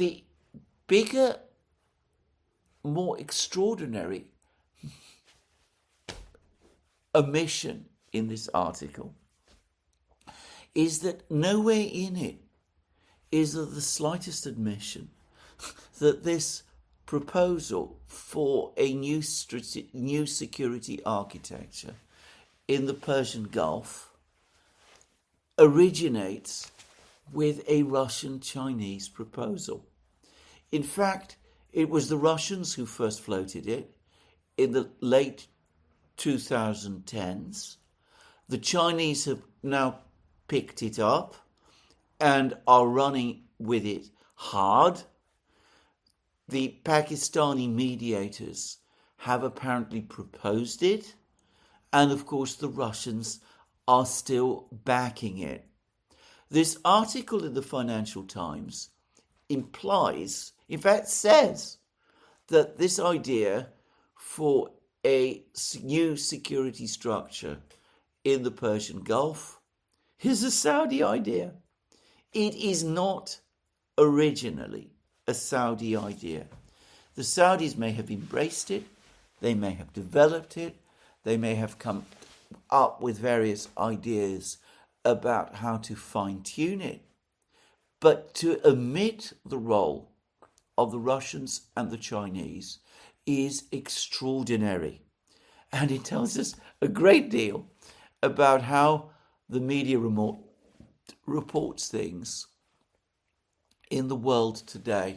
the bigger, more extraordinary omission in this article is that nowhere in it is there the slightest admission that this proposal for a new security architecture in the Persian Gulf originates with a Russian-Chinese proposal. In fact, it was the Russians who first floated it in the late 2010s. The Chinese have now picked it up and are running with it hard. The Pakistani mediators have apparently proposed it, and of course the Russians are still backing it. This article in the Financial Times implies, in fact says, that this idea for a new security structure in the Persian Gulf is a Saudi idea. It is not originally a Saudi idea. The Saudis may have embraced it, they may have developed it, they may have come up with various ideas about how to fine-tune it. But to omit the role of the Russians and the Chinese is extraordinary. And it tells us a great deal about how the media reports things in the world today.